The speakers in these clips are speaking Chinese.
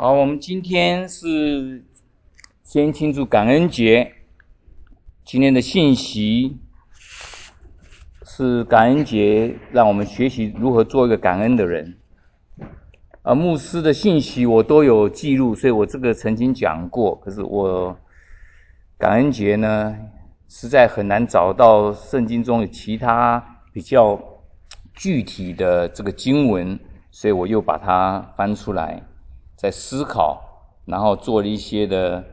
好，我们今天是先庆祝感恩节。今天的信息是感恩节，让我们学习如何做一个感恩的人。牧师的信息我都有记录，所以我这个曾经讲过。可是我感恩节呢，实在很难找到圣经中有其他比较具体的这个经文，所以我又把它翻出来，在思考，然后做了一些的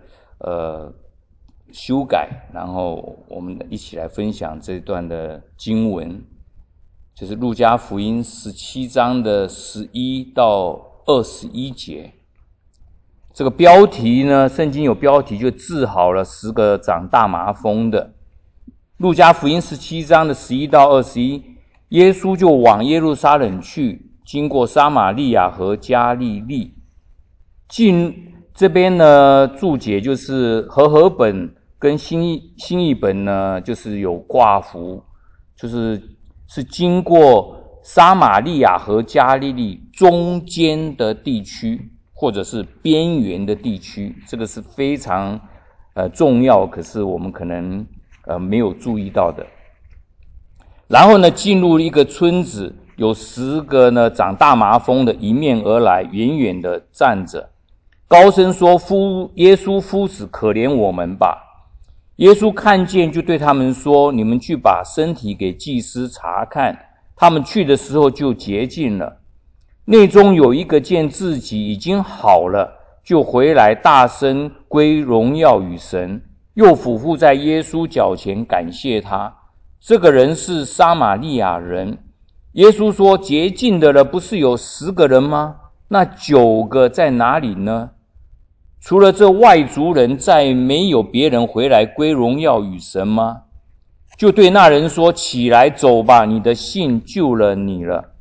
修改，然后我们一起来分享这段的经文，就是路加福音17章的11到21节。这个标题呢，圣经有标题就治好了10个长大麻风的。路加福音17章的11到21，耶稣就往耶路撒冷去，经过撒玛利亚和加利利。这边呢注解就是和合本跟新译本呢就是有挂符，是经过撒玛利亚和加利利中间的地区或者是边缘的地区，这个是非常重要，可是我们可能没有注意到的。然后呢，进入一个村子，有10个呢长大麻风的迎面而来，远远的站着，高声说：耶稣夫子，可怜我们吧。耶稣看见，就对他们说：你们去把身体给祭司查看。他们去的时候就洁净了。内中有一个见自己已经好了，就回来大声归荣耀与神，又俯伏在耶稣脚前感谢他。这个人是撒玛利亚人。耶稣说：洁净的了不是有10个人吗？那9个在哪里呢？除了这外族人，再没有别人回来归荣耀与神吗？就对那人说：起来走吧，你的信救了你了。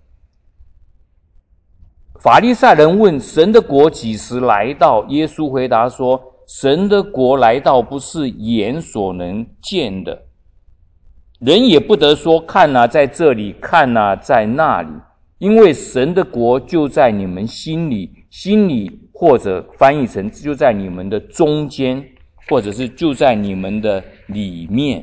法利赛人问：神的国几时来到？耶稣回答说：神的国来到不是眼所能见的，人也不得说看啊在这里，看啊在那里，因为神的国就在你们心里，或者翻译成就在你们的中间，或者是就在你们的里面。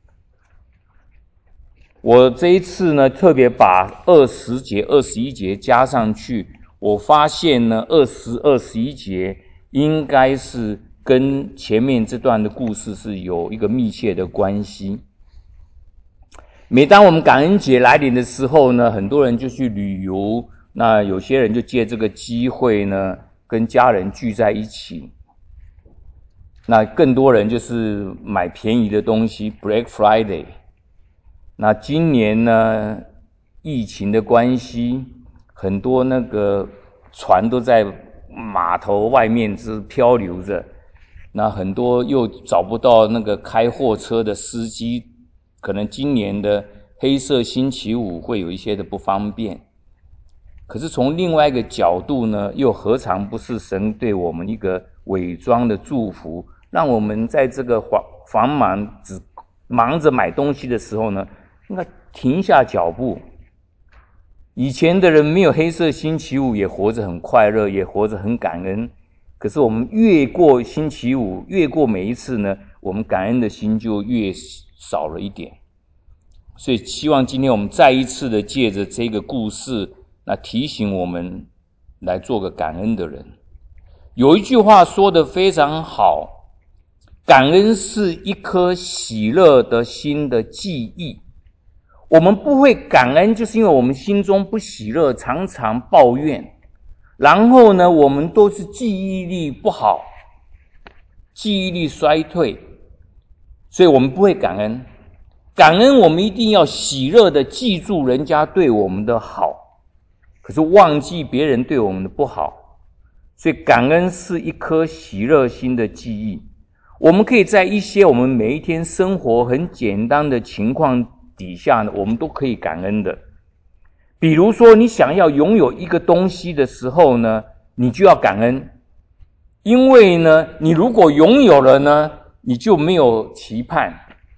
我这一次呢特别把20节21节加上去，我发现呢20、21节应该是跟前面这段的故事是有一个密切的关系。每当我们感恩节来临的时候呢，很多人就去旅游，那有些人就借这个机会呢跟家人聚在一起，那更多人就是买便宜的东西 Black Friday。 那今年呢疫情的关系，很多那个船都在码头外面是漂流着，那很多又找不到那个开货车的司机，可能今年的黑色星期五会有一些的不方便。可是从另外一个角度呢，又何尝不是神对我们一个伪装的祝福，让我们在这个繁忙只忙着买东西的时候呢，应该停下脚步。以前的人没有黑色星期五，也活着很快乐，也活着很感恩。可是我们越过星期五，越过每一次呢，我们感恩的心就越少了一点。所以希望今天我们再一次的借着这个故事，那提醒我们来做个感恩的人。有一句话说得非常好，感恩是一颗喜乐的心的记忆。我们不会感恩，就是因为我们心中不喜乐，常常抱怨，然后呢我们都是记忆力不好，记忆力衰退，所以我们不会感恩。感恩我们一定要喜乐的记住人家对我们的好，可是忘记别人对我们的不好。所以感恩是一颗喜乐心的记忆。我们可以在一些我们每一天生活很简单的情况底下呢，我们都可以感恩的。比如说你想要拥有一个东西的时候呢，你就要感恩，因为呢你如果拥有了呢，你就没有期盼。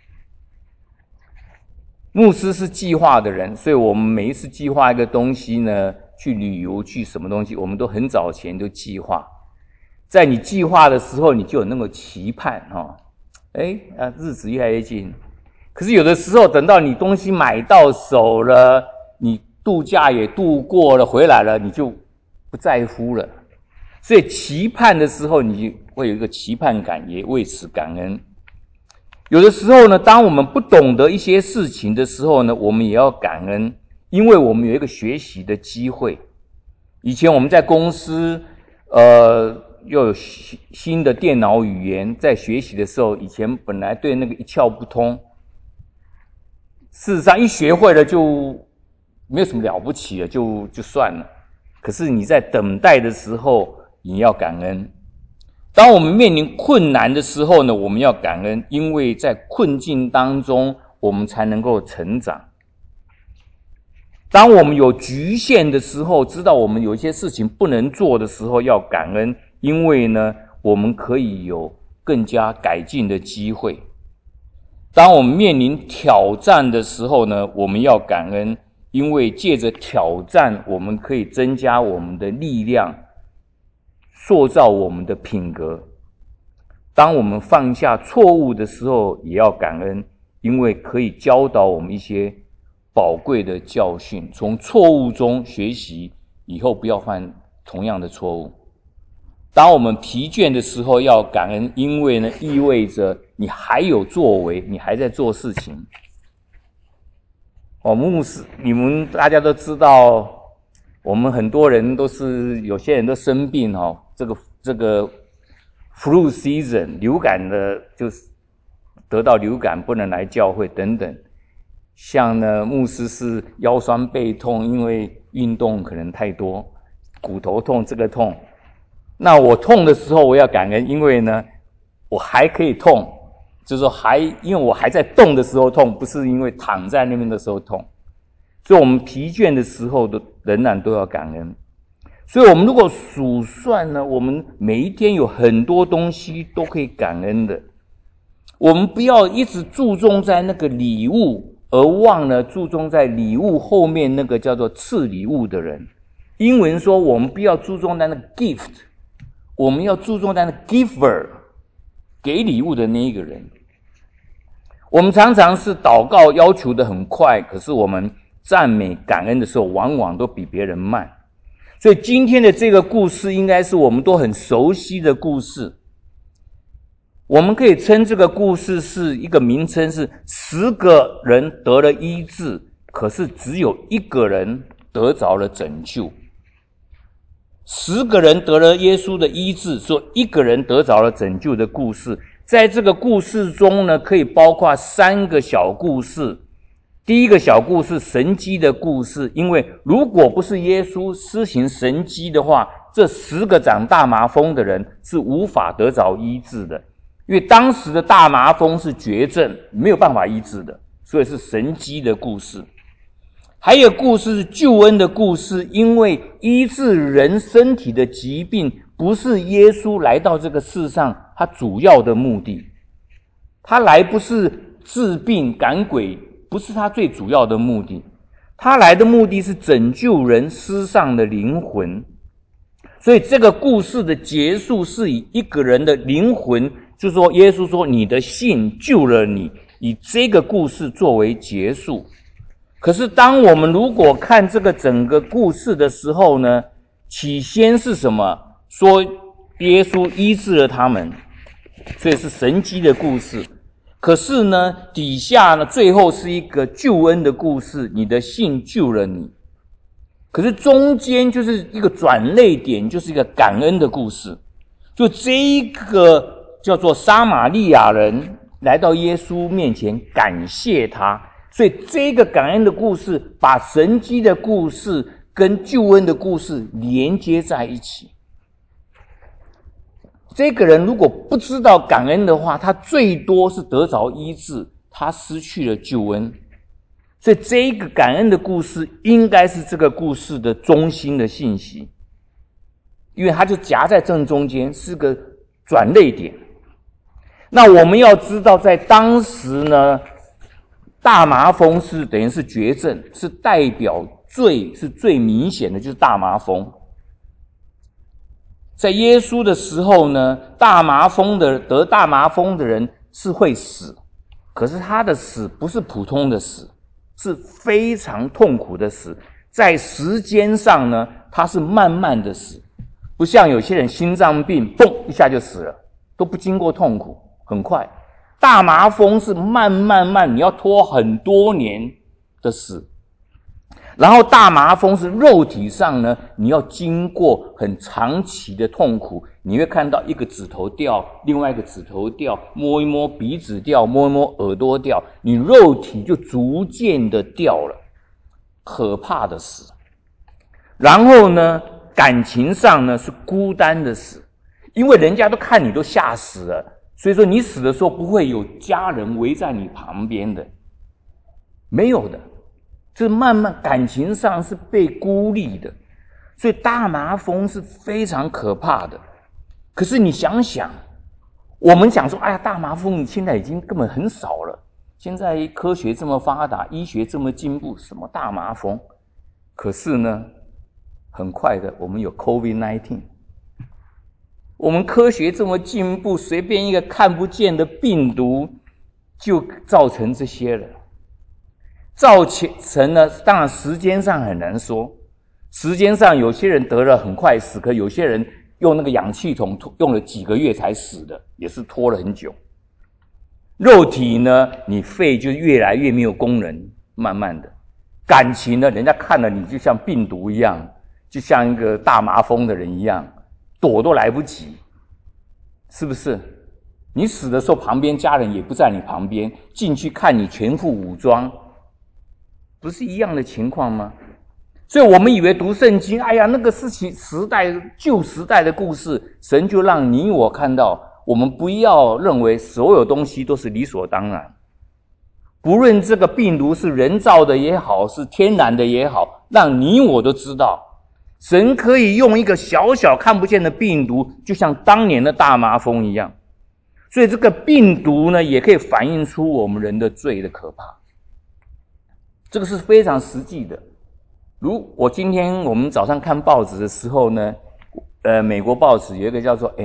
牧师是计划的人，所以我们每一次计划一个东西呢，去旅游去什么东西，我们都很早前就计划。 在你计划的时候，你就有那个期盼日子越来越近。可是有的时候，等到你东西买到手了，你度假也度过了，回来了，你就不在乎了。所以期盼的时候，你会有一个期盼感，也为此感恩。有的时候呢，当我们不懂得一些事情的时候呢，我们也要感恩，因为我们有一个学习的机会。以前我们在公司又有新的电脑语言在学习的时候，以前本来对那个一窍不通，事实上一学会了就没有什么了不起了，就算了。可是你在等待的时候，你要感恩。当我们面临困难的时候呢，我们要感恩，因为在困境当中，我们才能够成长。当我们有局限的时候，知道我们有一些事情不能做的时候，要感恩，因为呢，我们可以有更加改进的机会。当我们面临挑战的时候呢，我们要感恩，因为借着挑战，我们可以增加我们的力量，塑造我们的品格。当我们犯下错误的时候，也要感恩，因为可以教导我们一些宝贵的教训，从错误中学习，以后不要犯同样的错误。当我们疲倦的时候，要感恩，因为呢，意味着你还有作为，你还在做事情。牧师，你们大家都知道，我们很多人都是，有些人都生病这个 flu season 流感的，就是得到流感不能来教会等等。像呢，牧师是腰酸背痛，因为运动可能太多，骨头痛，这个痛。那我痛的时候，我要感恩，因为呢，我还可以痛，就是说因为我还在动的时候痛，不是因为躺在那边的时候痛。所以我们疲倦的时候仍然都要感恩。所以我们如果数算呢，我们每一天有很多东西都可以感恩的。我们不要一直注重在那个礼物，而忘了注重在礼物后面那个叫做赐礼物的人。英文说，我们不要注重在那个 gift， 我们要注重在那 giver， 给礼物的那一个人。我们常常是祷告要求的很快，可是我们赞美感恩的时候，往往都比别人慢。所以今天的这个故事应该是我们都很熟悉的故事。我们可以称这个故事是一个名称，是10个人得了医治，可是只有1个人得着了拯救。10个人得了耶稣的医治，说1个人得着了拯救的故事。在这个故事中呢，可以包括3个小故事。第一个小故事，神迹的故事，因为如果不是耶稣施行神迹的话，这10个长大麻风的人是无法得着医治的。因为当时的大麻风是绝症，没有办法医治的，所以是神迹的故事。还有故事是救恩的故事，因为医治人身体的疾病不是耶稣来到这个世上他主要的目的。他来不是治病赶鬼，不是他最主要的目的。他来的目的是拯救人失丧的灵魂。所以这个故事的结束是以1个人的灵魂，就是说耶稣说你的信救了你，以这个故事作为结束。可是当我们如果看这个整个故事的时候呢，起先是什么？说耶稣医治了他们，所以是神迹的故事。可是呢，底下呢，最后是一个救恩的故事，你的信救了你。可是中间就是一个转捩点，就是一个感恩的故事。就这一个叫做撒玛利亚人来到耶稣面前感谢他，所以这个感恩的故事把神迹的故事跟救恩的故事连接在一起。这个人如果不知道感恩的话，他最多是得着医治，他失去了救恩。所以这一个感恩的故事应该是这个故事的中心的信息，因为它就夹在正中间，是个转捩点。那我们要知道，在当时呢，大麻风是等于是绝症，是代表罪是最明显的，就是大麻风。 在耶稣的时候呢，得大麻风的人是会死，可是他的死不是普通的死，是非常痛苦的死。在时间上呢，他是慢慢的死，不像有些人心脏病嘣一下就死了，都不经过痛苦，很快。大麻风是慢，你要拖很多年的死。然后大麻风是肉体上呢，你要经过很长期的痛苦，你会看到一个指头掉，另外一个指头掉，摸一摸鼻子掉，摸一摸耳朵掉，你肉体就逐渐的掉了，可怕的死。然后呢，感情上呢是孤单的死，因为人家都看你都吓死了，所以说你死的时候不会有家人围在你旁边的，没有的。这慢慢感情上是被孤立的，所以大麻风是非常可怕的。可是你想想，我们讲说，哎呀，大麻风现在已经根本很少了。现在科学这么发达，医学这么进步，什么大麻风？可是呢，很快的，我们有 COVID-19。我们科学这么进步，随便一个看不见的病毒就造成这些了。造成呢，当然时间上很难说，时间上有些人得了很快死，可有些人用那个氧气筒用了几个月才死的，也是拖了很久。肉体呢，你肺就越来越没有功能，慢慢的。感情呢，人家看了你就像病毒一样，就像一个大麻风的人一样，躲都来不及，是不是？你死的时候旁边家人也不在你旁边，进去看你全副武装，不是一样的情况吗？所以我们以为读圣经，哎呀，那个是旧时代的故事，神就让你我看到，我们不要认为所有东西都是理所当然。不论这个病毒是人造的也好，是天然的也好，让你我都知道，神可以用一个小小看不见的病毒，就像当年的大麻风一样。所以这个病毒呢，也可以反映出我们人的罪的可怕。这个是非常实际的。如我今天我们早上看报纸的时候呢，美国报纸有一个叫做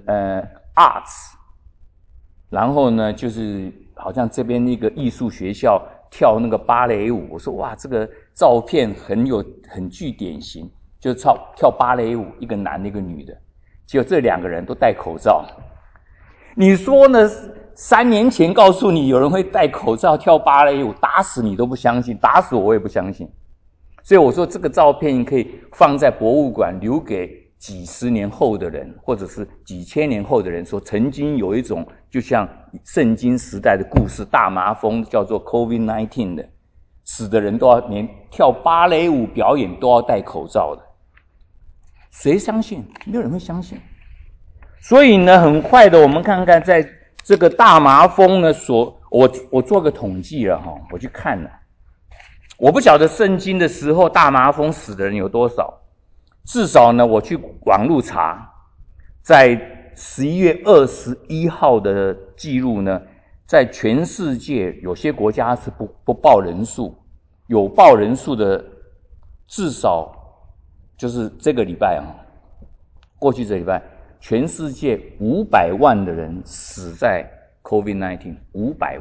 Arts， 然后呢就是好像这边一个艺术学校跳那个芭蕾舞，我说哇，这个照片很具典型，就是跳芭蕾舞，一个男的一个女的，结果这两个人都戴口罩。你说呢？3年前告诉你有人会戴口罩跳芭蕾舞，打死你都不相信，打死我也不相信。所以我说这个照片可以放在博物馆，留给几十年后的人，或者是几千年后的人，说曾经有一种就像圣经时代的故事，大麻风叫做 COVID-19 的，死的人都要连跳芭蕾舞表演都要戴口罩的。谁相信？没有人会相信。所以呢，很快的，我们看看在这个大麻风呢，我做个统计了哈，我去看了，我不晓得圣经的时候大麻风死的人有多少，至少呢，我去网路查，在11月21号的记录呢，在全世界有些国家是不报人数，有报人数的至少就是这个礼拜啊，过去这个礼拜。全世界500万的人死在 COVID-19， 500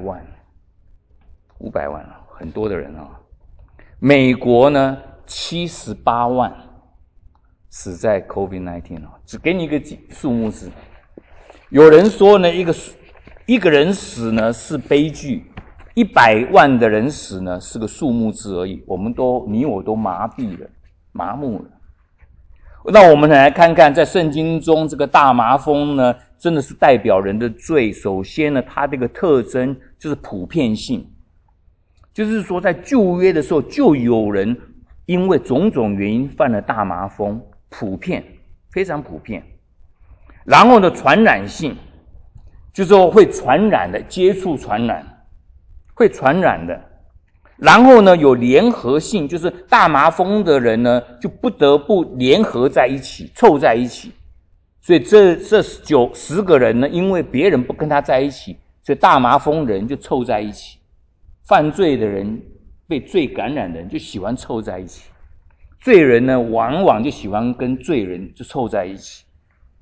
万，很多的人啊。美国呢78万死在 COVID-19， 只给你一个数目字。有人说呢，一个人死呢是悲剧，100万的人死呢是个数目字而已。你我都麻痹了，麻木了。那我们来看看，在圣经中这个大麻风呢，真的是代表人的罪。首先呢，它这个特征就是普遍性，就是说在旧约的时候就有人因为种种原因犯了大麻风，普遍，非常普遍。然后呢，传染性，就是说会传染的，接触传染，会传染的。然后呢，有联合性，就是大麻风的人呢，就不得不联合在一起，凑在一起。所以这10个人呢，因为别人不跟他在一起，所以大麻风人就凑在一起。犯罪的人，被罪感染的人就喜欢凑在一起。罪人呢，往往就喜欢跟罪人就凑在一起。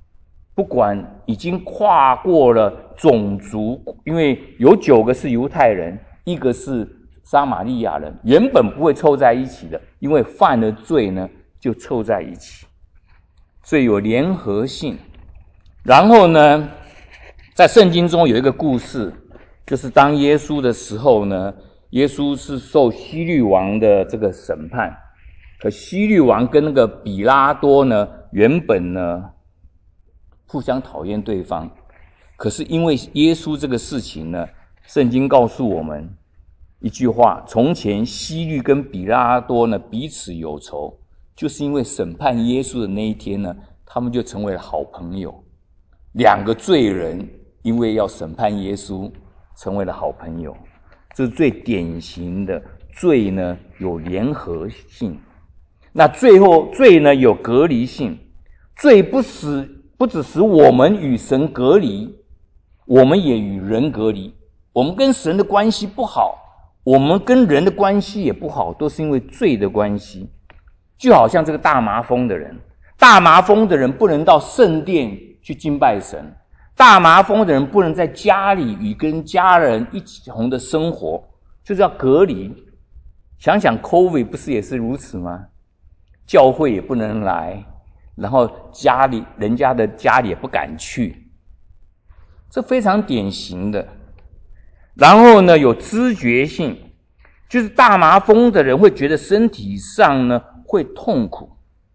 不管已经跨过了种族，因为有9个是犹太人，1个是撒玛利亚人，原本不会凑在一起的，因为犯了罪呢就凑在一起，所以有联合性。然后呢，在圣经中有一个故事，就是当耶稣的时候呢，耶稣是受希律王的这个审判，可希律王跟那个比拉多呢，原本呢互相讨厌对方，可是因为耶稣这个事情呢，圣经告诉我们一句话：从前希律跟比拉多呢彼此有仇，就是因为审判耶稣的那一天呢，他们就成为了好朋友。2个罪人因为要审判耶稣，成为了好朋友。这是最典型的罪呢，有联合性。那最后罪呢有隔离性，罪不只使我们与神隔离，我们也与人隔离。我们跟神的关系不好，我们跟人的关系也不好，都是因为罪的关系。就好像这个大麻风的人不能到圣殿去敬拜神，大麻风的人不能在家里与跟家人一同的生活，就是要隔离。想想 COVID 不是也是如此吗？教会也不能来，然后人家的家里也不敢去，这非常典型的。然后呢，有知觉性，就是大麻风的人会觉得身体上呢会痛苦，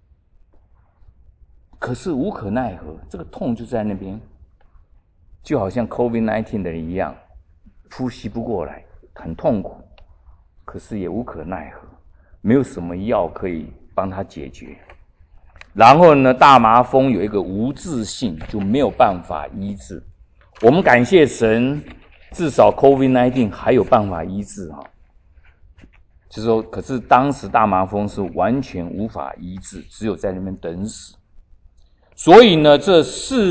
可是无可奈何，这个痛就在那边，就好像 COVID-19 的人一样，呼吸不过来，很痛苦，可是也无可奈何，没有什么药可以帮他解决。然后呢，大麻风有一个无治性，就没有办法医治。我们感谢神，至少 COVID-19 还有办法医治哈。就是说，可是当时大麻风是完全无法医治，只有在那边等死。所以呢，这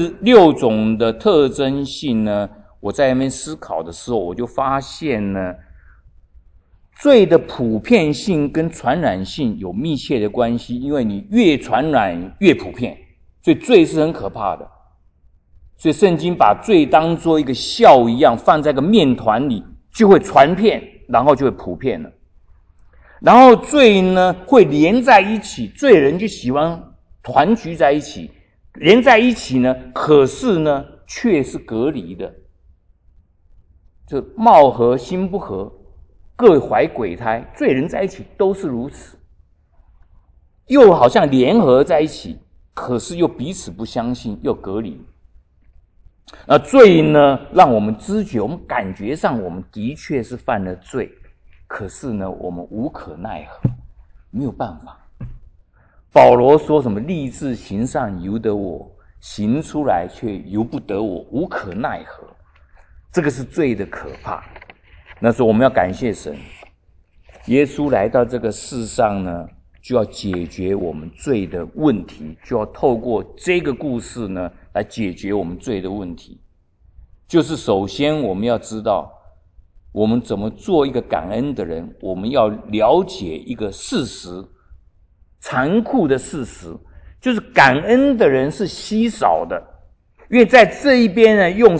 6种的特征性呢，我在那边思考的时候，我就发现呢，罪的普遍性跟传染性有密切的关系，因为你越传染越普遍，所以罪是很可怕的。所以圣经把罪当作一个酵一样，放在个面团里，就会传遍，然后就会普遍了。然后罪呢会连在一起，罪人就喜欢团聚在一起，连在一起呢，可是呢却是隔离的，就貌合心不合，各怀鬼胎，罪人在一起都是如此，又好像联合在一起，可是又彼此不相信，又隔离。那罪呢让我们知觉，我们感觉上我们的确是犯了罪，可是呢我们无可奈何，没有办法。保罗说什么立志行善由得我，行出来却由不得我，无可奈何。这个是罪的可怕。那时候我们要感谢神，耶稣来到这个世上呢，就要解决我们罪的问题，就要透过这个故事呢来解决我们罪的问题。就是首先我们要知道，我们怎么做一个感恩的人，我们要了解一个事实，残酷的事实，就是感恩的人是稀少的。因为在这一边呢，用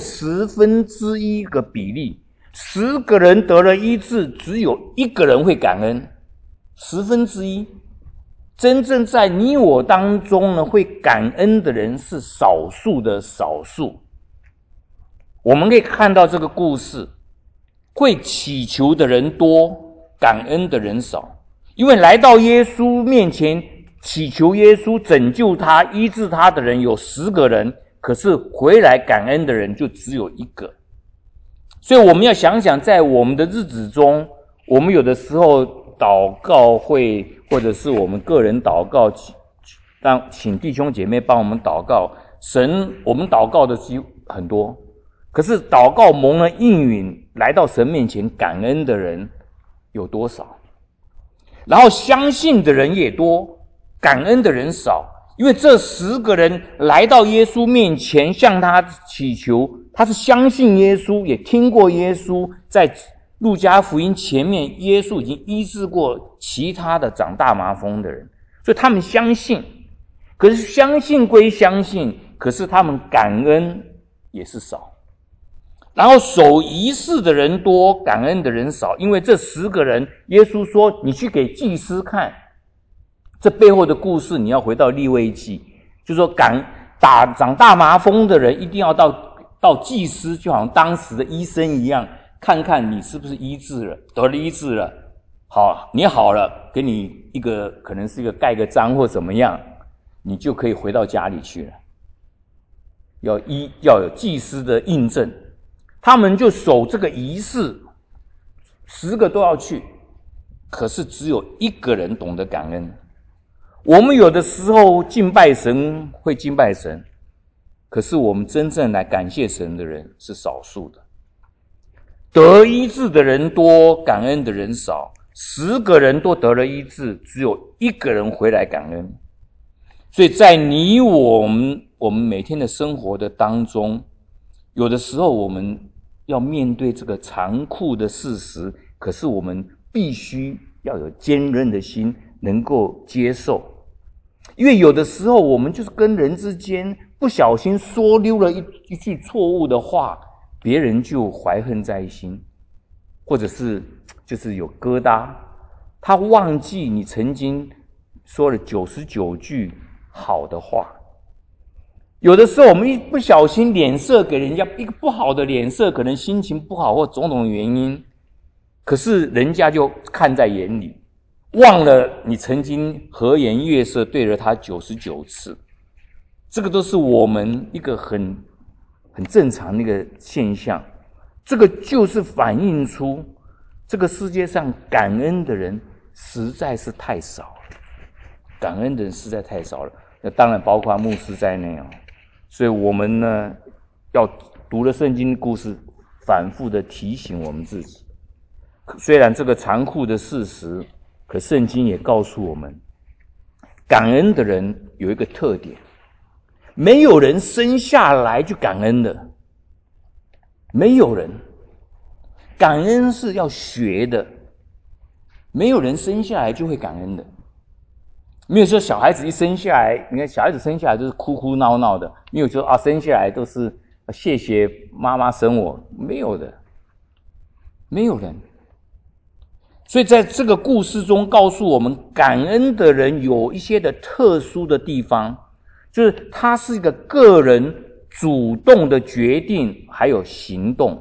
1/10个比例，10个人得了医治，只有1个人会感恩，1/10。真正在你我当中呢，会感恩的人是少数的少数。我们可以看到这个故事，会祈求的人多，感恩的人少。因为来到耶稣面前祈求耶稣拯救他、医治他的人有10个人，可是回来感恩的人就只有1个。所以我们要想想，在我们的日子中，我们有的时候祷告会，或者是我们个人祷告，请弟兄姐妹帮我们祷告，我们祷告的机会很多，可是祷告蒙了应允，来到神面前感恩的人有多少？然后相信的人也多，感恩的人少。因为这10个人来到耶稣面前向他祈求，他是相信耶稣，也听过耶稣，在路加福音前面耶稣已经医治过其他的长大麻风的人，所以他们相信。可是相信归相信， 可是他们感恩也是少。然后守仪式的人多，感恩的人少，因为这10个人，耶稣说你去给祭司看，这背后的故事你要回到利未记，就是说长大麻风的人一定要到祭司，就好像当时的医生一样，看看你是不是医治了，得了医治了，好，你好了，给你一个可能是一个盖个章或怎么样，你就可以回到家里去了。要有祭司的印证，他们就守这个仪式，10个都要去，可是只有1个人懂得感恩。我们有的时候敬拜神会敬拜神，可是我们真正来感谢神的人是少数的。得医治的人多，感恩的人少。10个人都得了医治，只有1个人回来感恩。所以在你我们每天的生活的当中，有的时候我们要面对这个残酷的事实，可是我们必须要有坚韧的心，能够接受。因为有的时候我们就是跟人之间不小心说溜了一句错误的话，别人就怀恨在心，或者是就是有疙瘩，他忘记你曾经说了99句好的话。有的时候我们一不小心脸色给人家一个不好的脸色，可能心情不好或种种原因，可是人家就看在眼里，忘了你曾经和颜悦色对了他99次。这个都是我们一个很正常的一个现象。这个就是反映出这个世界上感恩的人实在是太少了，感恩的人实在太少了。那当然包括牧师在内哦。所以我们呢，要读了圣经故事，反复的提醒我们自己。虽然这个残酷的事实，可圣经也告诉我们，感恩的人有一个特点，没有人生下来就感恩的，没有人。感恩是要学的，没有人生下来就会感恩的。没有说小孩子一生下来，你看小孩子生下来都是哭哭闹闹的，没有说生下来都是谢谢妈妈生我，没有的，没有人。所以在这个故事中告诉我们，感恩的人有一些的特殊的地方，就是他是一个个人主动的决定还有行动。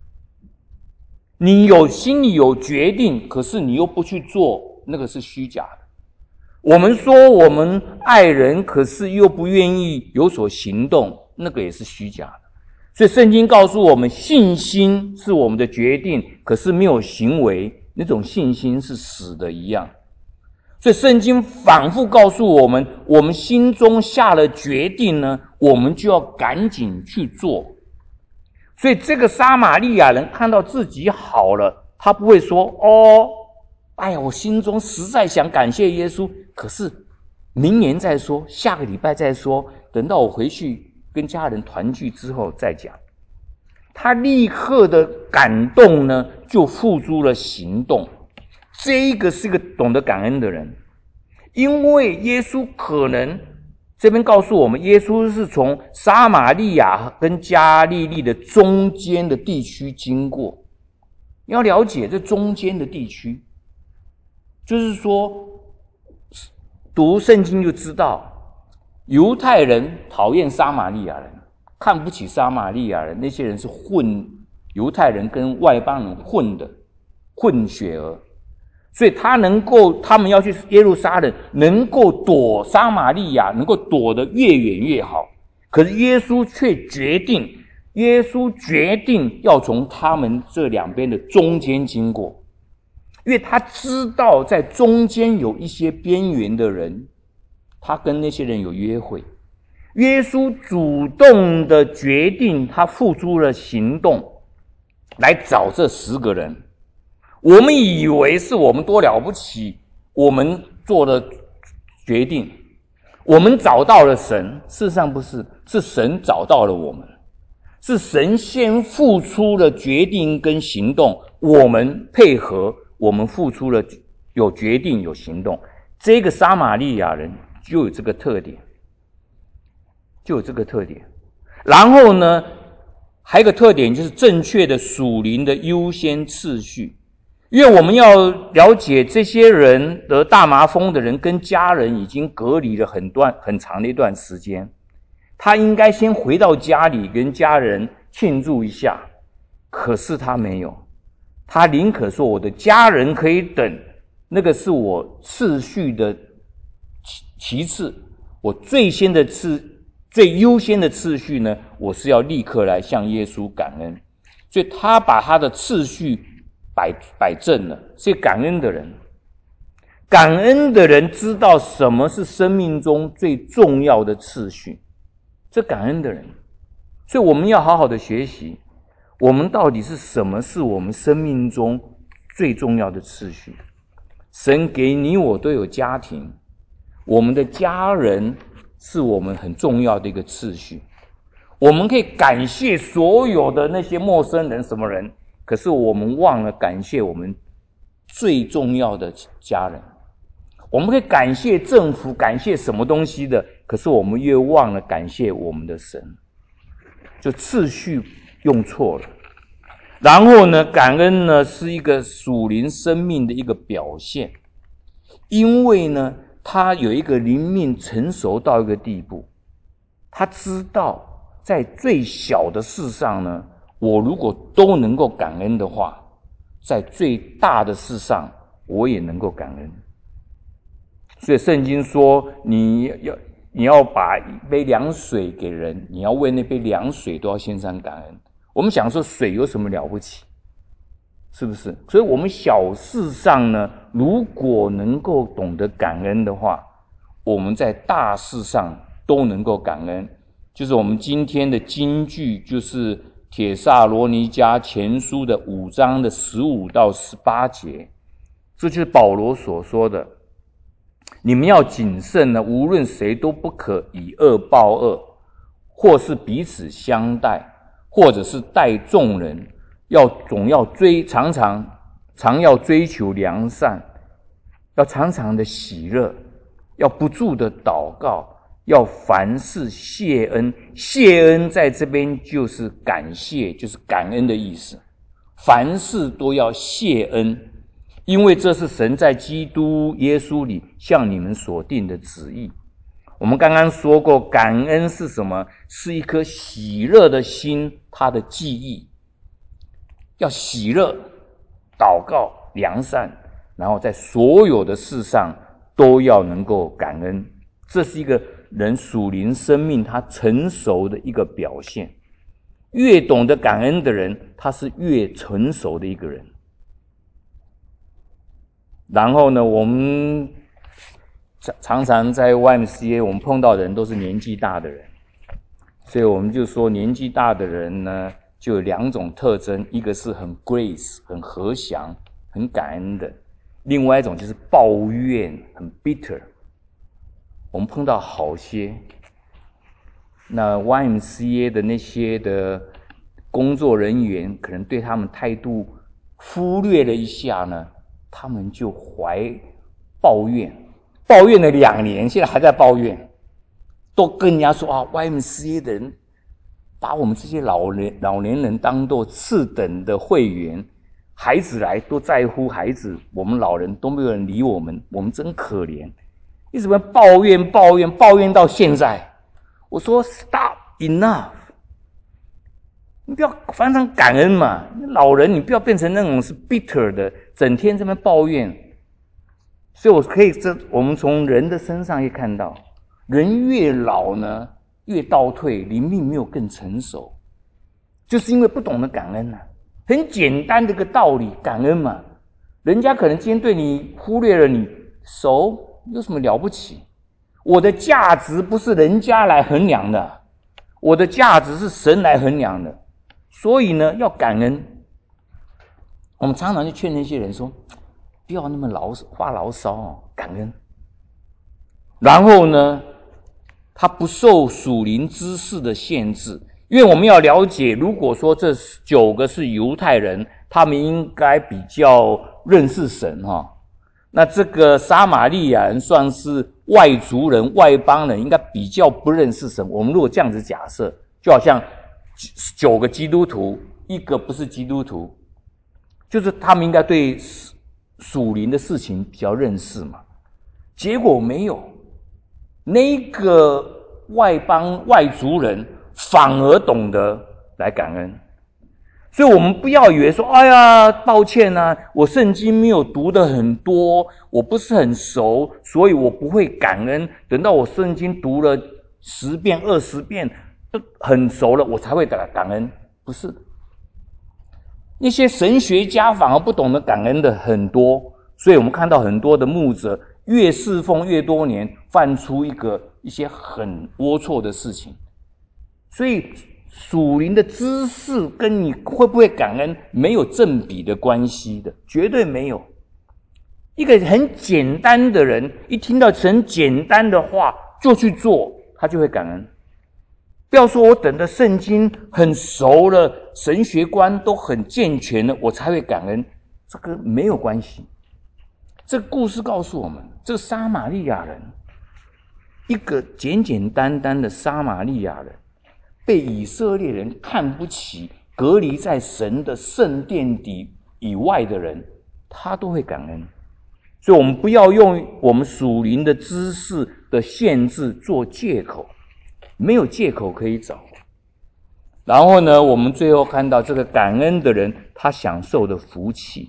你心里有决定，可是你又不去做，那个是虚假的。我们说我们爱人，可是又不愿意有所行动，那个也是虚假的。所以圣经告诉我们，信心是我们的决定，可是没有行为，那种信心是死的一样。所以圣经反复告诉我们，我们心中下了决定呢，我们就要赶紧去做。所以这个撒玛利亚人看到自己好了，他不会说哎呀，我心中实在想感谢耶稣，可是明年再说，下个礼拜再说，等到我回去跟家人团聚之后再讲。他立刻的感动呢，就付诸了行动。这一个是个懂得感恩的人，因为耶稣可能这边告诉我们，耶稣是从撒玛利亚跟加利利的中间的地区经过。你要了解这中间的地区，就是说读圣经就知道，犹太人讨厌撒玛利亚人，看不起撒玛利亚人，那些人是犹太人跟外邦人混血儿，所以他们要去耶路撒冷，能够躲撒玛利亚，能够躲得越远越好。可是耶稣决定要从他们这两边的中间经过，因为他知道在中间有一些边缘的人，他跟那些人有约会。耶稣主动的决定，他付诸了行动来找这10个人。我们以为是我们多了不起，我们做了决定，我们找到了神，事实上不是，是神找到了我们，是神先付出了决定跟行动，我们配合，我们付出了有决定有行动。这个撒玛利亚人就有这个特点。 就有这个特点。然后呢，还有一个特点就是正确的属灵的优先次序。因为我们要了解这些人得大麻风的人跟家人已经隔离了很长的一段时间，他应该先回到家里跟家人庆祝一下，可是他没有，他宁可说我的家人可以等，那个是我次序的其次，我最优先的次序呢，我是要立刻来向耶稣感恩。所以他把他的次序摆正了。所以感恩的人知道什么是生命中最重要的次序，这感恩的人。所以我们要好好的学习，我们到底是什么是我们生命中最重要的次序。神给你我都有家庭，我们的家人是我们很重要的一个次序。我们可以感谢所有的那些陌生人什么人，可是我们忘了感谢我们最重要的家人。我们可以感谢政府，感谢什么东西的，可是我们越忘了感谢我们的神，就次序用错了。然后呢，感恩呢是一个属灵生命的一个表现，因为呢他有一个灵命成熟到一个地步，他知道在最小的事上呢，我如果都能够感恩的话，在最大的事上我也能够感恩。所以圣经说你要把一杯凉水给人，你要为那杯凉水都要献上感恩。我们想说水有什么了不起，是不是？所以我们小事上呢，如果能够懂得感恩的话，我们在大事上都能够感恩。就是我们今天的金句，就是帖撒罗尼迦前书的5章的15到18节，这就是保罗所说的，你们要谨慎呢，无论谁都不可以恶报恶，或是彼此相待，或者是待众人，常要追求良善，要常常的喜乐，要不住的祷告，要凡事谢恩。谢恩在这边就是感谢，就是感恩的意思。凡事都要谢恩，因为这是神在基督耶稣里向你们所定的旨意。我们刚刚说过，感恩是什么？是一颗喜乐的心，它的记忆。要喜乐、祷告、良善，然后在所有的事上都要能够感恩。这是一个人属灵生命他成熟的一个表现。越懂得感恩的人，他是越成熟的一个人。然后呢，我们常常在 YMCA 我们碰到的人都是年纪大的人，所以我们就说年纪大的人呢就有2种特征，一个是很 grace 很和祥很感恩的，另外一种就是抱怨很 bitter。 我们碰到好些那 YMCA 的那些的工作人员可能对他们态度忽略了一下呢，他们就抱怨了2年，现在还在抱怨，都跟人家说啊 YMCA 的人把我们这些老年人当作次等的会员，孩子来都在乎孩子，我们老人都没有人理我们，我们真可怜。一直抱怨到现在。我说 stop enough， 你不要常常感恩嘛，老人你不要变成那种是 bitter 的，整天这边抱怨。所以我们从人的身上也看到，人越老呢越倒退，灵命没有更成熟，就是因为不懂得感恩啊。很简单的一个道理，感恩嘛。人家可能今天对你忽略了你，有什么了不起？我的价值不是人家来衡量的，我的价值是神来衡量的。所以呢，要感恩。我们常常就劝那些人说，不要那么发牢骚，感恩。然后呢，他不受属灵知识的限制，因为我们要了解，如果说这9个是犹太人，他们应该比较认识神那这个撒玛利亚人算是外族人、外邦人，应该比较不认识神。我们如果这样子假设，就好像9个基督徒1个不是基督徒，就是他们应该对属灵的事情比较认识嘛。结果没有，那个外族人反而懂得来感恩。所以我们不要以为说，哎呀，抱歉啊，我圣经没有读得很多，我不是很熟，所以我不会感恩。等到我圣经读了10遍、20遍，都很熟了，我才会感恩。不是，那些神学家反而不懂得感恩的很多。所以我们看到很多的牧者越侍奉越多年，犯出一些很龌龊的事情。所以属灵的知识跟你会不会感恩没有正比的关系的，绝对没有。一个很简单的人，一听到很简单的话就去做，他就会感恩。不要说我等的圣经很熟了，神学观都很健全了，我才会感恩，这个没有关系。这个故事告诉我们，这个撒玛利亚人，一个简简单单的撒玛利亚人，被以色列人看不起，隔离在神的圣殿底以外的人，他都会感恩。所以我们不要用我们属灵的知识的限制做借口，没有借口可以找。然后呢，我们最后看到这个感恩的人，他享受的福气，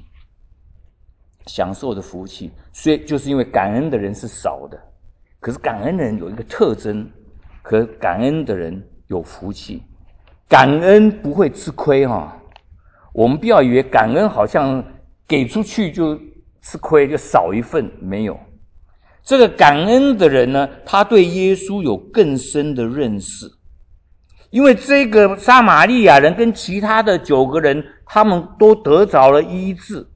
所以就是因为感恩的人是少的，可是感恩的人有一个特征，可感恩的人有福气，感恩不会吃亏哈。我们不要以为感恩好像给出去就吃亏，就少一份，没有。这个感恩的人呢，他对耶稣有更深的认识，因为这个撒玛利亚人跟其他的9个人，他们都得着了医治，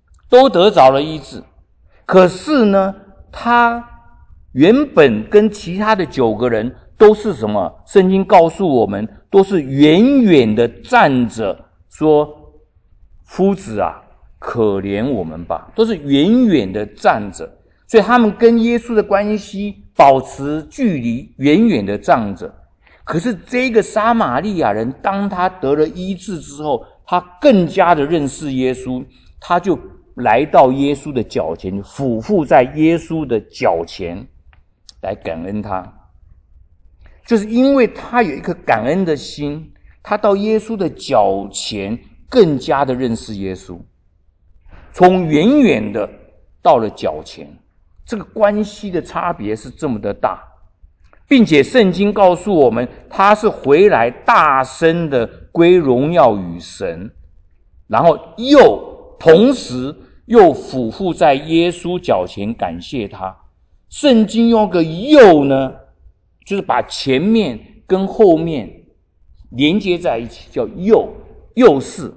可是呢，他原本跟其他的9个人都是什么？圣经告诉我们，都是远远的站着说，夫子啊，可怜我们吧，都是远远的站着。所以他们跟耶稣的关系保持距离，远远的站着。可是这个撒玛利亚人，当他得了医治之后，他更加的认识耶稣，他就来到耶稣的脚前，俯伏在耶稣的脚前来感恩他。就是因为他有一颗感恩的心，他到耶稣的脚前更加的认识耶稣，从远远的到了脚前，这个关系的差别是这么的大。并且圣经告诉我们，他是回来大声的归荣耀与神，然后同时又俯伏在耶稣脚前感谢他。圣经用个又呢，就是把前面跟后面连接在一起，叫又是。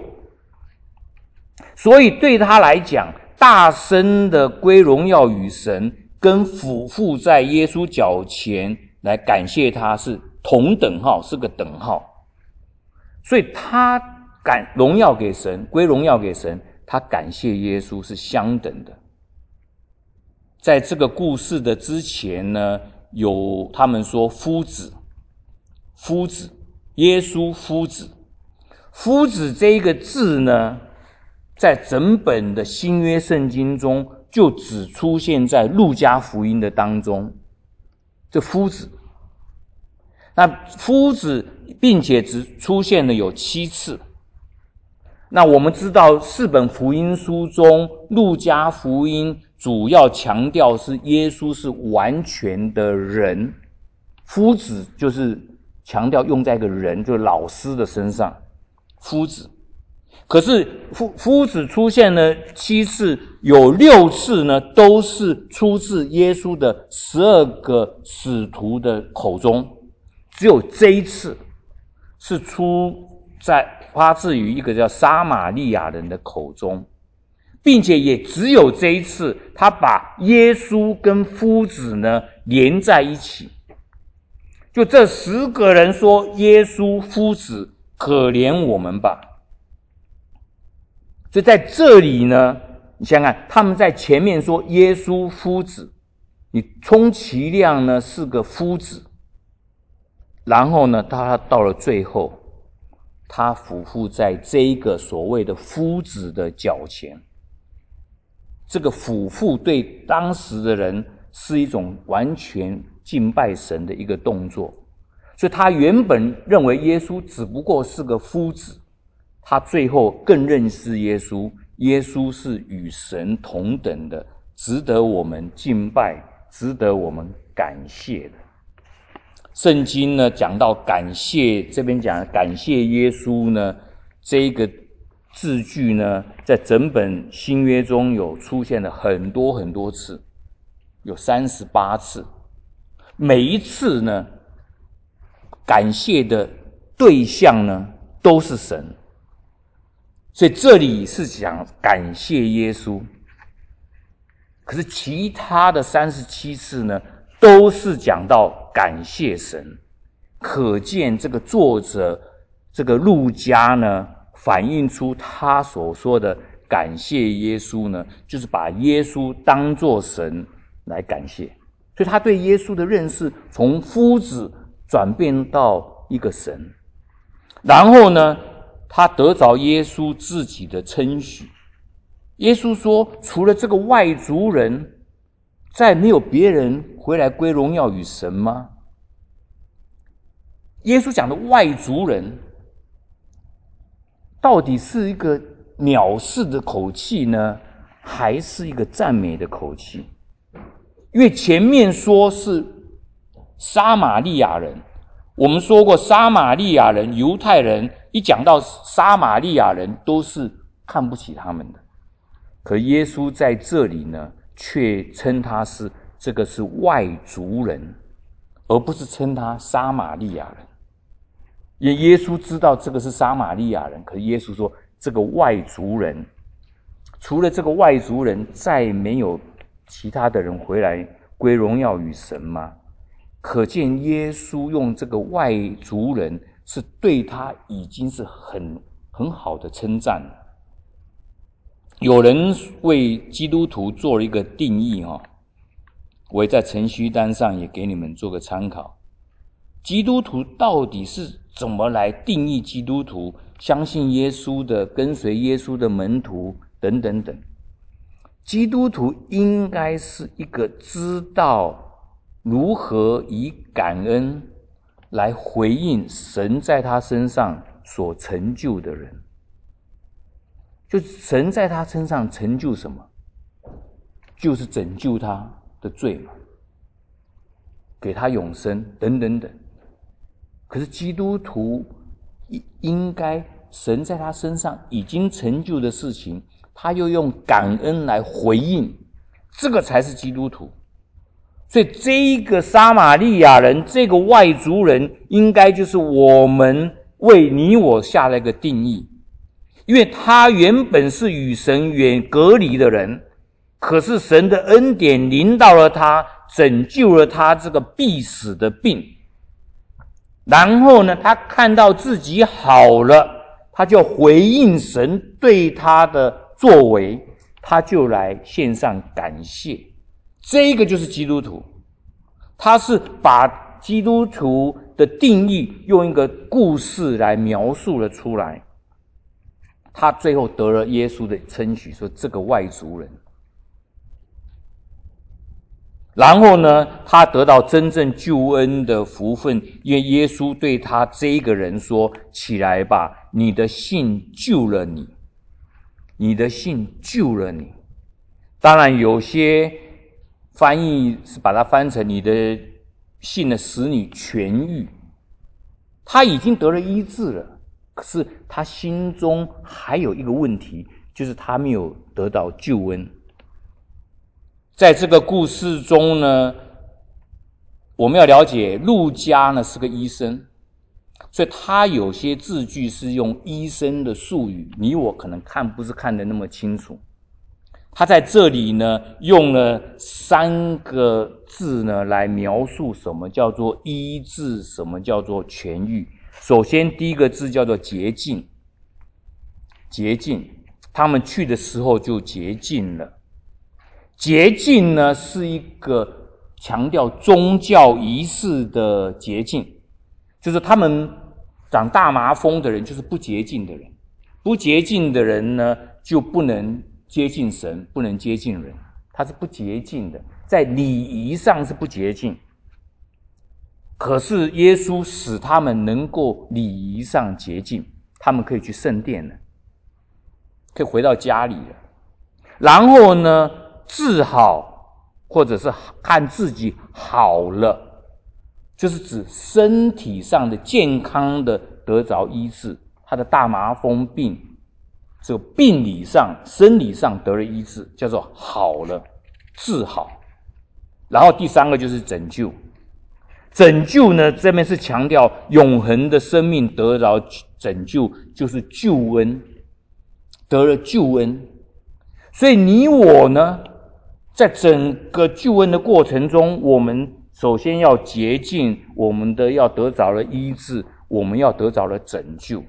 所以对他来讲，大声的归荣耀与神跟俯伏在耶稣脚前来感谢他是同等号，是个等号。所以他荣耀给神，归荣耀给神，他感谢耶稣是相等的。在这个故事的之前呢，有他们说夫子，耶稣夫子这一个字呢，在整本的新约圣经中就只出现在路加福音的当中，这夫子，那夫子并且只出现了有7次。那我们知道4本福音书中，路加福音主要强调是耶稣是完全的人，夫子就是强调用在一个人，就是老师的身上，夫子。可是夫子出现了7次，有6次呢都是出自耶稣的12个使徒的口中，只有这一次是发自于一个叫撒玛利亚人的口中，并且也只有这一次他把耶稣跟夫子呢连在一起。就这10个人说，耶稣夫子可怜我们吧。所以在这里呢， 你想想看，他们在前面说耶稣夫子，你充其量呢是个夫子，然后呢他到了最后，他俯伏在这一个所谓的夫子的脚前。这个俯伏对当时的人是一种完全敬拜神的一个动作，所以他原本认为耶稣只不过是个夫子，他最后更认识耶稣，耶稣是与神同等的，值得我们敬拜，值得我们感谢的。圣经呢讲到感谢，这边讲感谢耶稣呢，这个字句呢，在整本新约中有出现了很多很多次，有38次。每一次呢，感谢的对象呢都是神。所以这里是讲感谢耶稣，可是其他的37次呢，都是讲到感谢神。可见这个作者这个路加呢，反映出他所说的感谢耶稣呢，就是把耶稣当作神来感谢。所以他对耶稣的认识从夫子转变到一个神，然后呢他得着耶稣自己的称许。耶稣说，除了这个外族人，再没有别人回来归荣耀与神吗？耶稣讲的外族人，到底是一个藐视的口气呢，还是一个赞美的口气？因为前面说是撒玛利亚人，我们说过撒玛利亚人，犹太人一讲到撒玛利亚人都是看不起他们的，可耶稣在这里呢，却称他是这个是外族人，而不是称他撒玛利亚人。因为耶稣知道这个是撒玛利亚人，可是耶稣说这个外族人，除了这个外族人，再没有其他的人回来归荣耀与神吗？可见耶稣用这个外族人是对他已经是很好的称赞了。有人为基督徒做了一个定义，我也在程序单上也给你们做个参考。基督徒到底是怎么来定义基督徒？相信耶稣的，跟随耶稣的门徒等等等。基督徒应该是一个知道如何以感恩来回应神在他身上所成就的人。就是神在他身上成就什么？就是拯救他的罪嘛，给他永生等等等。可是基督徒应该神在他身上已经成就的事情，他又用感恩来回应，这个才是基督徒。所以这一个撒玛利亚人，这个外族人，应该就是我们为你我下了一个定义。因为他原本是与神远隔离的人，可是神的恩典临到了他，拯救了他这个必死的病。然后呢，他看到自己好了，他就回应神对他的作为，他就来献上感谢。这个就是基督徒，他是把基督徒的定义用一个故事来描述了出来。他最后得了耶稣的称许，说这个外族人。然后呢，他得到真正救恩的福分，因为耶稣对他这一个人说，起来吧，你的信救了你，你的信救了你。当然有些翻译是把它翻成你的信呢使你痊愈，他已经得了医治了，可是他心中还有一个问题，就是他没有得到救恩。在这个故事中呢，我们要了解路加呢是个医生，所以他有些字句是用医生的术语，你我可能不是看得那么清楚。他在这里呢用了3个字呢来描述什么叫做医治，什么叫做痊愈。首先第一个字叫做洁净，洁净。 他们去的时候就洁净了。洁净呢，是一个强调宗教仪式的洁净，就是他们长大麻风的人就是不洁净的人，不洁净的人呢就不能接近神，不能接近人，他是不洁净的，在礼仪上是不洁净。可是耶稣使他们能够礼仪上洁净，他们可以去圣殿了，可以回到家里了。然后呢，治好或者是看自己好了，就是指身体上的健康的得着医治，他的大麻风病，这个病理上生理上得了医治，叫做好了，治好。然后第三个就是拯救。拯救呢，这边是强调永恒的生命得着拯救，就是救恩，得了救恩。所以你我呢，在整个救恩的过程中，我们首先要洁净，我们的要得着了医治，我们要得着了拯救。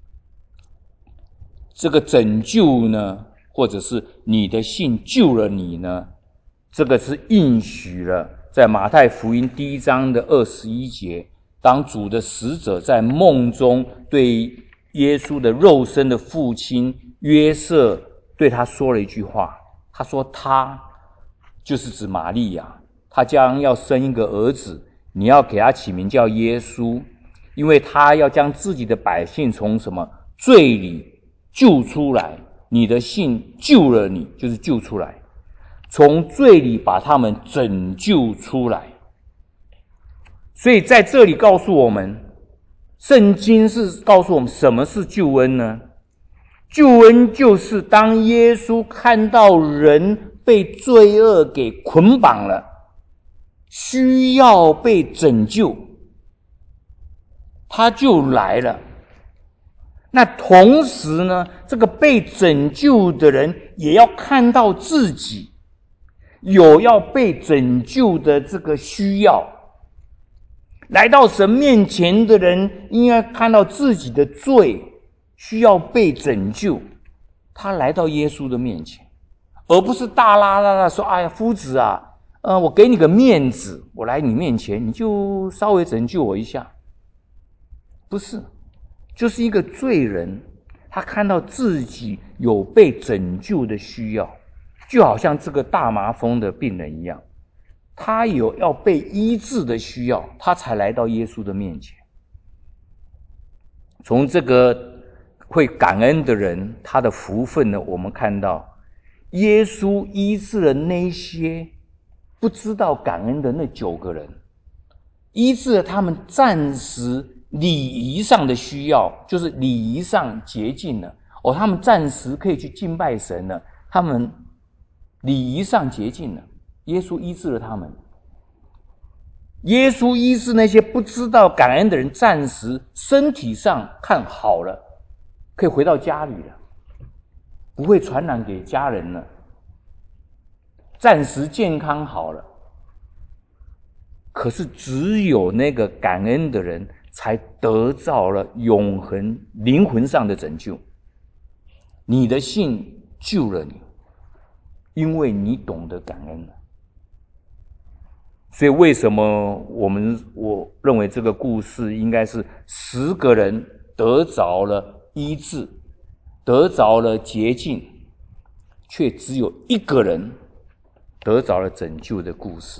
这个拯救呢，或者是你的信救了你呢，这个是应许了在马太福音1章的21节，当主的使者在梦中对耶稣的肉身的父亲约瑟对他说了一句话，他说他就是指玛利亚，他将要生一个儿子，你要给他起名叫耶稣，因为他要将自己的百姓从什么罪里救出来，你的信救了你，就是救出来，从罪里把他们拯救出来。所以在这里告诉我们，圣经是告诉我们什么是救恩呢？救恩就是当耶稣看到人被罪恶给捆绑了，需要被拯救，他就来了。那同时呢，这个被拯救的人也要看到自己有要被拯救的这个需要。来到神面前的人应该看到自己的罪需要被拯救，他来到耶稣的面前，而不是大啦啦啦说，哎呀，夫子啊，我给你个面子，我来你面前，你就稍微拯救我一下。不是，就是一个罪人，他看到自己有被拯救的需要，就好像这个大麻风的病人一样，他有要被医治的需要，他才来到耶稣的面前。从这个会感恩的人，他的福分呢，我们看到耶稣医治了那些不知道感恩的那9个人，医治了他们暂时礼仪上的需要，就是礼仪上洁净了，他们暂时可以去敬拜神了，他们礼仪上洁净了，耶稣医治了他们。耶稣医治那些不知道感恩的人，暂时身体上看好了，可以回到家里了，不会传染给家人了，暂时健康好了。可是只有那个感恩的人才得到了永恒灵魂上的拯救。你的信救了你，因为你懂得感恩了。所以为什么我认为这个故事应该是10个人得着了医治，得着了洁净，却只有1个人得着了拯救的故事。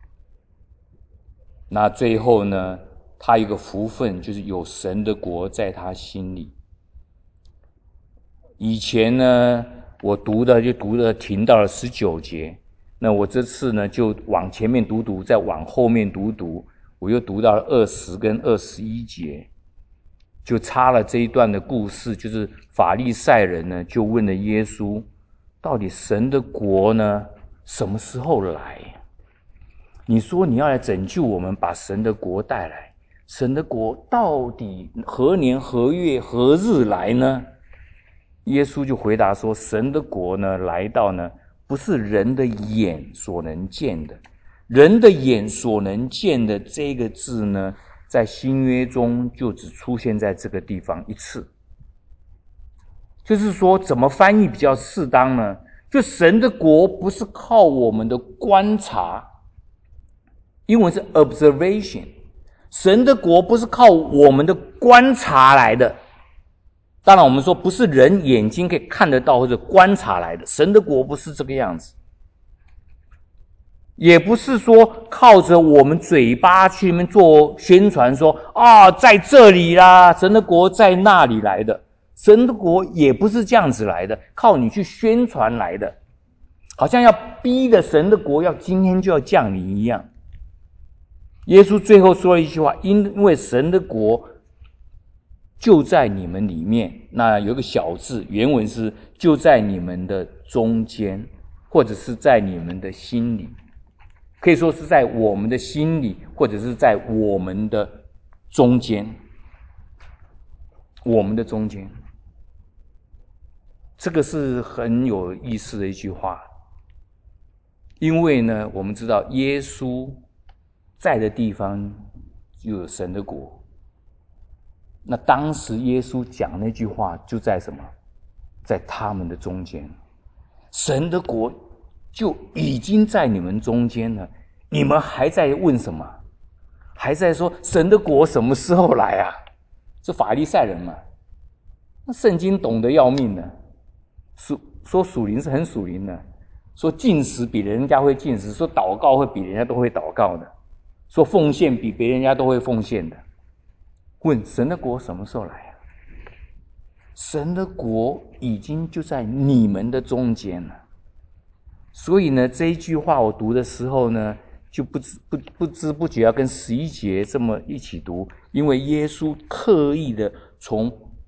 那最后呢，他有一个福分，就是有神的国在他心里。以前呢，我读的停到了19节，那我这次呢就往前面读，再往后面读，我又读到了20跟21节，就插了这一段的故事，就是法利赛人呢就问了耶稣，到底神的国呢什么时候来？你说你要来拯救我们，把神的国带来，神的国到底何年何月何日来呢？耶稣就回答说，神的国呢来到呢，不是人的眼所能见的。人的眼所能见的这个字呢，在新约中就只出现在这个地方一次。 就是说怎么翻译比较适当呢？就神的国不是靠我们的观察，英文是 observation， 神的国不是靠我们的观察来的。当然我们说不是人眼睛可以看得到或者观察来的，神的国不是这个样子，也不是说靠着我们嘴巴去那边做宣传说在这里啦，神的国在那里来的。神的国也不是这样子来的，靠你去宣传来的，好像要逼着神的国要今天就要降临一样。耶稣最后说了一句话，因为神的国就在你们里面，那有个小字，原文是就在你们的中间，或者是在你们的心里，可以说是在我们的心里，或者是在我们的中间，我们的中间。这个是很有意思的一句话，因为呢，我们知道耶稣在的地方就有神的国。那当时耶稣讲那句话就在什么？在他们的中间。神的国就已经在你们中间了，你们还在问什么？还在说神的国什么时候来啊？是法利赛人嘛？那圣经懂得要命呢，说属灵是很属灵的，说禁食比人家会禁食，说祷告会比人家都会祷告的，说奉献比别人家都会奉献的。问神的国什么时候来啊？神的国已经就在你们的中间了。所以呢，这一句话我读的时候呢，就不知不觉要跟11节这么一起读，因为耶稣刻意的从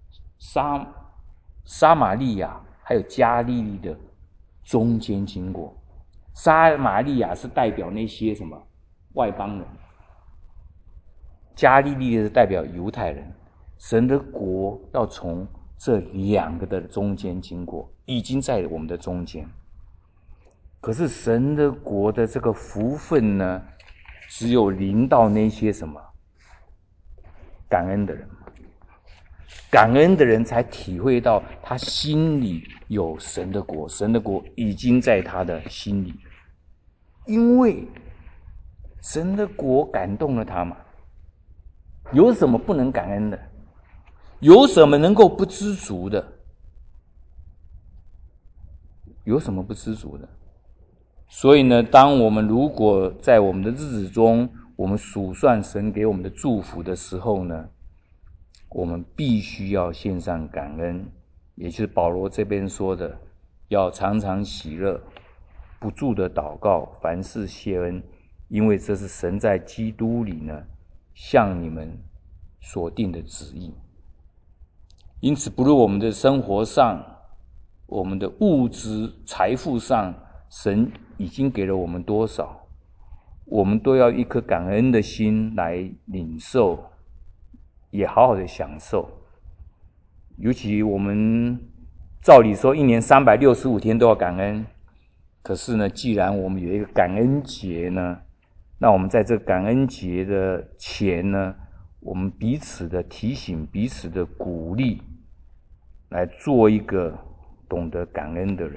撒玛利亚还有加利利的中间经过。撒玛利亚是代表那些什么外邦人，加利利是代表犹太人。神的国要从这两个的中间经过，已经在我们的中间。可是神的国的这个福分呢，只有临到那些什么感恩的人，感恩的人才体会到他心里有神的国，神的国已经在他的心里。因为神的国感动了他嘛，有什么不能感恩的？有什么能够不知足的？有什么不知足的？所以呢，当我们如果在我们的日子中，我们数算神给我们的祝福的时候呢，我们必须要献上感恩，也就是保罗这边说的，要常常喜乐，不住的祷告，凡事谢恩，因为这是神在基督里呢向你们所定的旨意。因此，不论我们的生活上，我们的物质财富上，神已经给了我们多少，我们都要一颗感恩的心来领受，也好好的享受。尤其我们照理说一年365天都要感恩，可是呢，既然我们有一个感恩节呢，那我们在这个感恩节的前呢，我们彼此的提醒，彼此的鼓励，来做一个懂得感恩的人。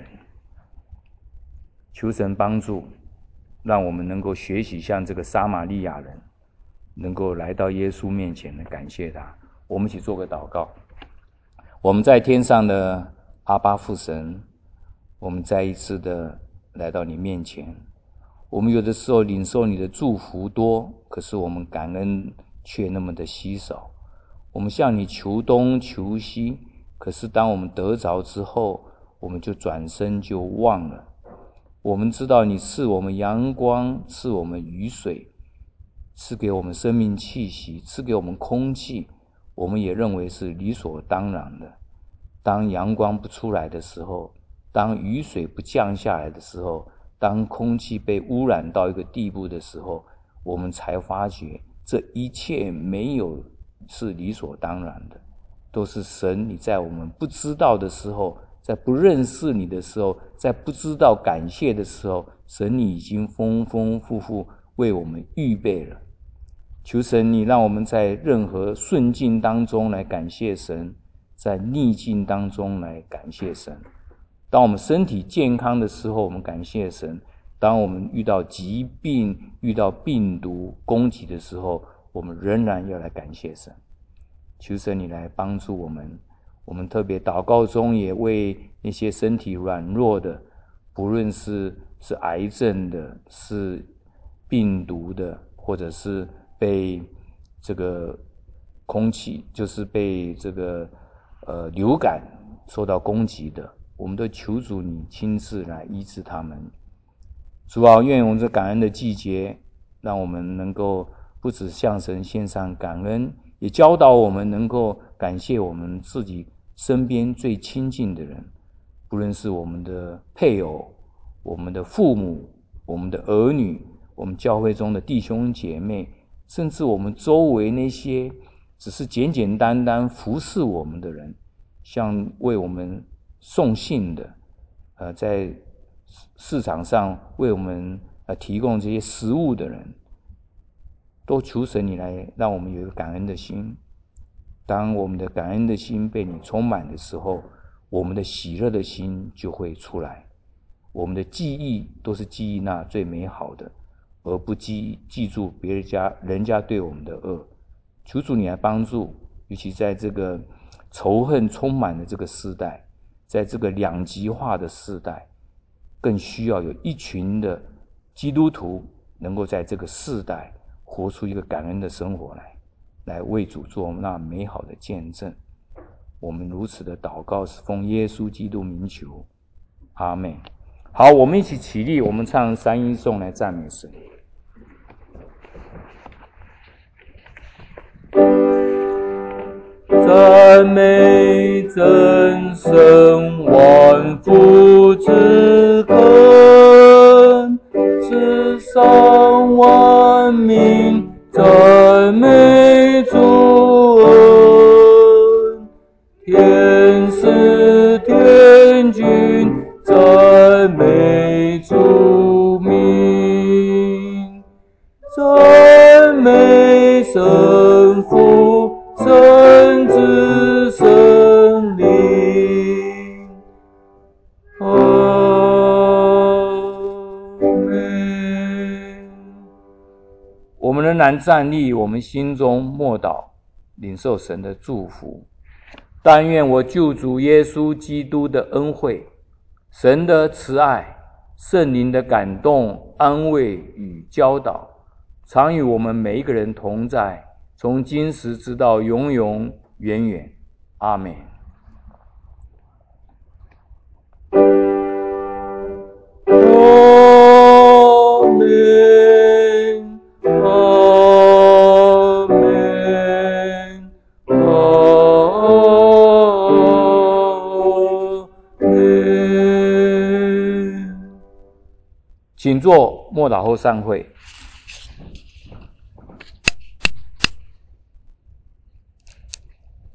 求神帮助，让我们能够学习像这个撒玛利亚人，能够来到耶稣面前来感谢他。我们一起做个祷告。我们在天上的阿爸父神，我们再一次的来到你面前。我们有的时候领受你的祝福多，可是我们感恩却那么的稀少。我们向你求东求西，可是当我们得着之后，我们就转身就忘了。我们知道你赐我们阳光，赐我们雨水，赐给我们生命气息，赐给我们空气，我们也认为是理所当然的。当阳光不出来的时候，当雨水不降下来的时候，当空气被污染到一个地步的时候，我们才发觉这一切没有是理所当然的，都是神你在我们不知道的时候，在不认识你的时候，在不知道感谢的时候，神你已经丰丰富富为我们预备了。求神你让我们在任何顺境当中来感谢神， 在逆境当中来感谢神。当我们身体健康的时候，我们感谢神；当我们遇到疾病、遇到病毒攻击的时候，我们仍然要来感谢神。求神你来帮助我们。我们特别祷告中也为那些身体软弱的，不论是癌症的，是病毒的，或者是被这个空气，就是被这个流感受到攻击的，我们都求主你亲自来医治他们。主啊，愿我们这感恩的季节，让我们能够不只向神献上感恩，也教导我们能够感谢我们自己身边最亲近的人，不论是我们的配偶、我们的父母、我们的儿女、我们教会中的弟兄姐妹，甚至我们周围那些只是简简单单服侍我们的人，像为我们送信的，在市场上为我们提供这些食物的人，都求神你来让我们有一个感恩的心。当我们的感恩的心被你充满的时候，我们的喜乐的心就会出来。我们的记忆都是记忆那最美好的，而不记住人家对我们的恶。求主你来帮助，尤其在这个仇恨充满的这个时代，在这个两极化的时代，更需要有一群的基督徒能够在这个世代活出一个感恩的生活来为主做那美好的见证。我们如此的祷告是奉耶稣基督名求，阿们。好，我们一起起立，我们唱三音颂来赞美神。赞美真神万福之根，世上万民赞美主恩，天使天君赞美主名，赞美神父神子神灵，阿们。我们仍然站立，我们心中默祷，领受神的祝福。但愿我救主耶稣基督的恩惠、神的慈爱、圣灵的感动、安慰与教导，常与我们每一个人同在，从今时直到永永远远。阿们。阿们，阿们，阿们。请坐，默祷后散会。